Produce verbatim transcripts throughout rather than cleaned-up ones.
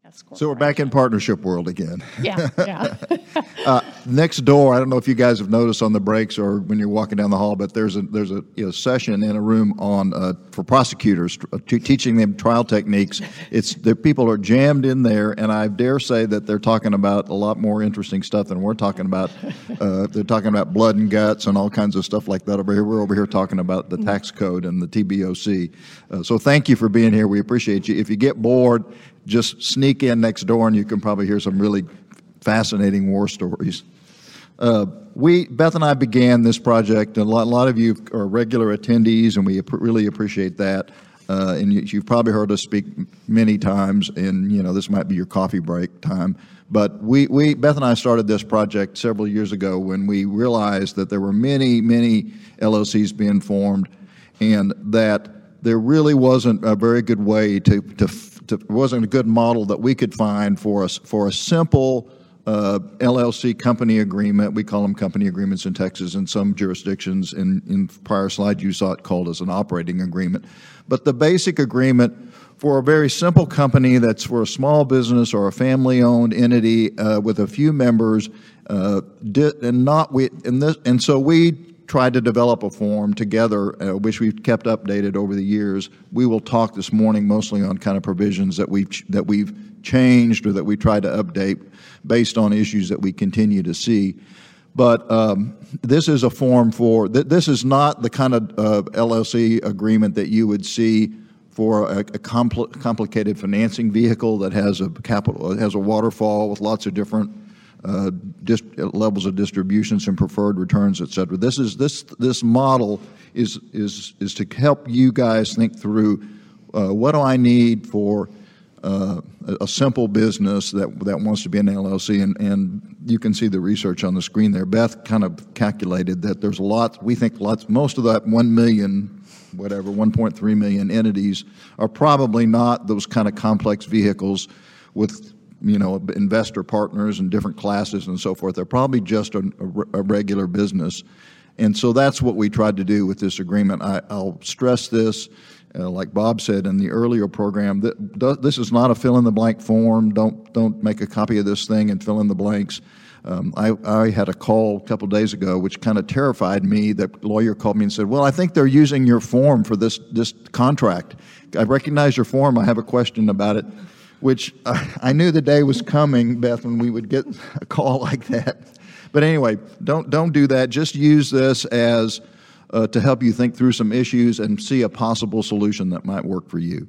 So we're back in partnership world again. Yeah, yeah. uh, next door, I don't know if you guys have noticed on the breaks or when you're walking down the hall, but there's a there's a you know, session in a room on uh, for prosecutors uh, t- teaching them trial techniques. It's the people are jammed in there, and I dare say that they're talking about a lot more interesting stuff than we're talking about. Uh, they're talking about blood and guts and all kinds of stuff like that over here. We're over here talking about the tax code and the T B O C. Uh, so thank you for being here. We appreciate you. If you get bored, just sneak in next door and you can probably hear some really fascinating war stories. Uh, we, Beth and I began this project, and a lot, a lot of you are regular attendees, and we ap- really appreciate that. Uh, and you, you've probably heard us speak many times, and you know this might be your coffee break time. But we, we, Beth and I started this project several years ago when we realized that there were many, many L L Cs being formed, and that there really wasn't a very good way to, to To, wasn't a good model that we could find for us for a simple uh, L L C company agreement. We call them company agreements in Texas. In some jurisdictions, in, in prior slide, you saw it called as an operating agreement. But the basic agreement for a very simple company that's for a small business or a family-owned entity uh, with a few members, uh, did, and not we and this and so we. tried to develop a form together, uh, which we've kept updated over the years. We will talk this morning mostly on kind of provisions that we've ch- that we've changed or that we try to update based on issues that we continue to see. But um, this is a form for th- this is not the kind of uh, L L C agreement that you would see for a, a compl- complicated financing vehicle that has a capital has a waterfall with lots of different Uh, dist- levels of distributions and preferred returns, et cetera. This is this this model is is is to help you guys think through uh, what do I need for uh, a, a simple business that that wants to be an L L C, and and you can see the research on the screen there. Beth kind of calculated that there's a lot. We think lots. Most of that one million. Whatever, one point three million entities are probably not those kind of complex vehicles with you know, investor partners and different classes and so forth. They're probably just a, a, a regular business. And so that's what we tried to do with this agreement. I, I'll stress this, uh, like Bob said in the earlier program, that th- this is not a fill-in-the-blank form. Don't don't make a copy of this thing and fill in the blanks. Um, I, I had a call a couple of days ago which kind of terrified me. The lawyer called me and said, well, I think they're using your form for this, this contract. I recognize your form. I have a question about it. Which uh, I knew the day was coming, Beth, when we would get a call like that. But anyway, don't don't do that. Just use this as uh, to help you think through some issues and see a possible solution that might work for you.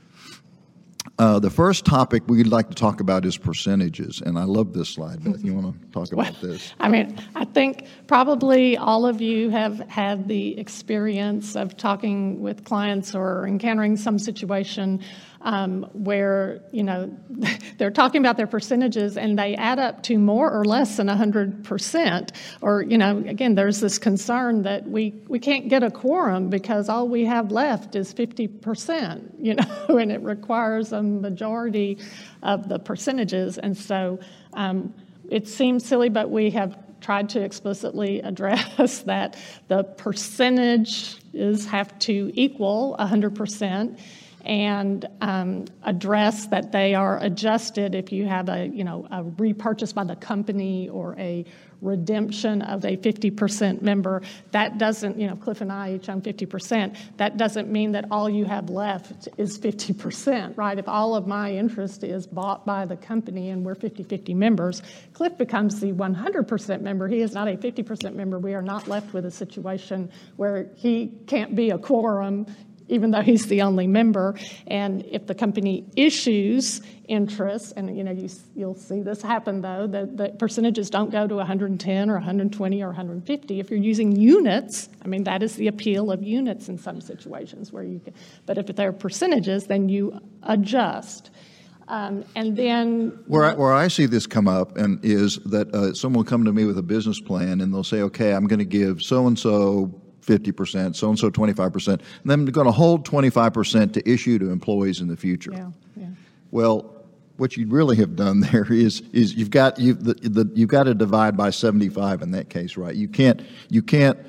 Uh, the first topic we'd like to talk about is percentages, and I love this slide. Beth, you want to talk about well, this? I mean, I think probably all of you have had the experience of talking with clients or encountering some situation um, where, you know, they're talking about their percentages and they add up to more or less than one hundred percent. Or, you know, again, there's this concern that we, we can't get a quorum because all we have left is fifty percent, you know, and it requires a majority of the percentages. And so um, it seems silly, but we have tried to explicitly address that the percentages have to equal one hundred percent and um, address that they are adjusted if you have a, you know, a repurchase by the company or a redemption of a fifty percent member. That doesn't, you know, Cliff and I each own fifty percent. That doesn't mean that all you have left is fifty percent, right? If all of my interest is bought by the company and we're fifty-fifty members, Cliff becomes the one hundred percent member. He is not a fifty percent member. We are not left with a situation where he can't be a quorum even though he's the only member. And if the company issues interest, and you know you, you'll see this happen though, the, the percentages don't go to one hundred ten or one hundred twenty or one hundred fifty. If you're using units, I mean that is the appeal of units in some situations where you can, but if they're percentages, then you adjust. Um, and then where I, where I see this come up and is that uh, someone will come to me with a business plan and they'll say, okay, I'm going to give so and so fifty percent, so and so twenty-five percent, and then I'm going to hold twenty-five percent to issue to employees in the future. Yeah, yeah. Well, what you really have done there is is you've got you the, the you've got to divide by seventy-five in that case, right? You can't you can't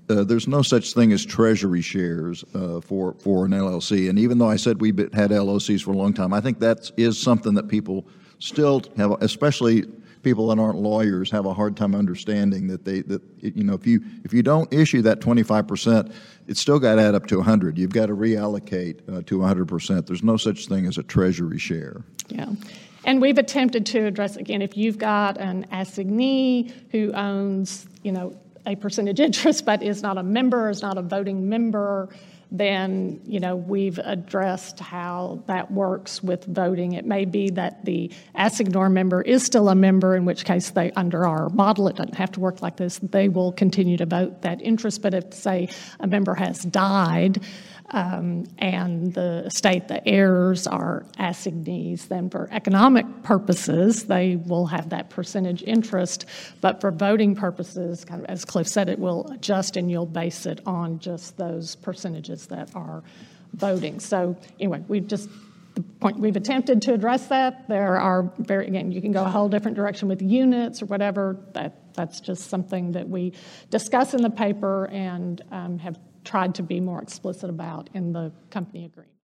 uh, there's no such thing as treasury shares uh, for for an L L C. And even though I said we've had L L Cs for a long time, I think that is something that people still have, especially people that aren't lawyers, have a hard time understanding that they that you know if you if you don't issue that twenty-five percent, it's still got to add up to one hundred. You've got to reallocate uh, to one hundred percent. There's no such thing as a treasury share. Yeah. And we've attempted to address, again, if you've got an assignee who owns, you know, a percentage interest but is not a member, is not a voting member, then, you know, we've addressed how that works with voting. It may be that the assignor member is still a member, in which case they, under our model, it doesn't have to work like this, they will continue to vote that interest. But if, say, a member has died, Um, and the estate, the heirs are assignees, then for economic purposes, they will have that percentage interest. But for voting purposes, kind of as Cliff said, it will adjust and you'll base it on just those percentages that are voting. So anyway, we've just, the point we've attempted to address that. There are very, again, you can go a whole different direction with units or whatever. That That's just something that we discuss in the paper and um, have tried to be more explicit about in the company agreement.